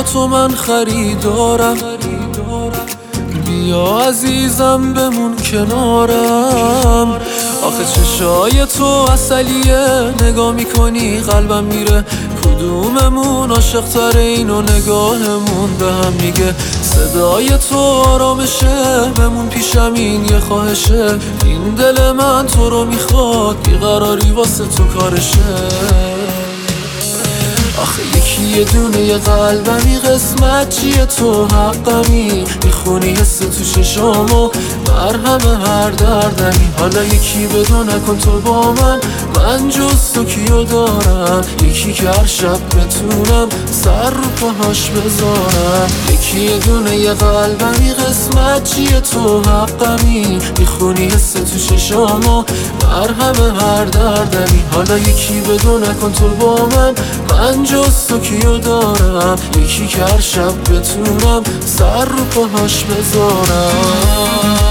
تو من خریدارم، بیا عزیزم بمون کنارم. آخه چشای تو عسلیه، نگاه میکنی قلبم میره. کدوممون عاشق تره اینو نگاهمون به هم میگه. صدای تو آرامشه، بمون پیشم این یه خواهشه. این دل من تو رو میخواد، بیقراری واسه تو کارشه. آخه یکی یه دونه یه قلبمی، قسمت چیه تو حقمی. میخونی حس تو چشامو، مرهم هر دردمی. حالا یکی بدو نکن تو با من جز تو کیو دارم. یکی که هر شب بتونم سر رو پاهاش بذارم. یکی یه دونه یه قلبمی، قسمت چیه تو حقمی. میخونی حس تو چشامو، مرهم هر دردمی. حالا یکی بدو نکن تو با من جز تو کیو دارم. یکی که هر شب بتونم سر رو پاهاش بذارم.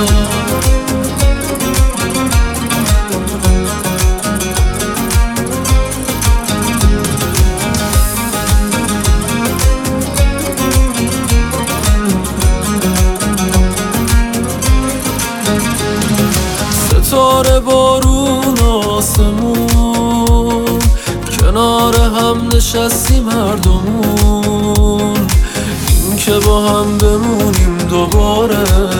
ستاره بارون آسمون، کنار هم نشستیم هر دومون. این که با هم بمونیم دوباره،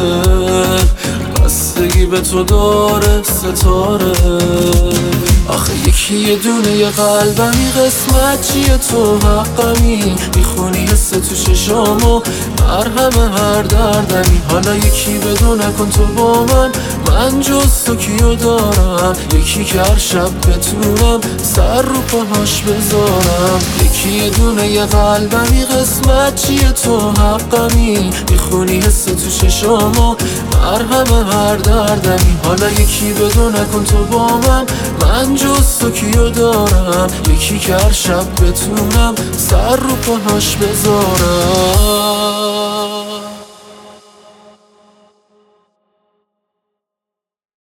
بستگی به تو داره ستاره. آخه یکی یه دونه یه قلبمی، قسمت چیه تو حقمی. میخونی حس تو چشامو، مرهم هر دردمی. حالا یکی بدو نکن تو با من جز تو کیو دارم. یکی که هر شب بتونم سر رو پاهاش بذارم. یکی یه دونه یه قلبمی، قسمت چیه تو حقمی. میخونی حس تو چشامو، مرهم هر دردمی. حالا یکی بدو نکن تو با من جز تو کیو دارم. یکی که هر شب بتونم سر رو پاهاش بذارم.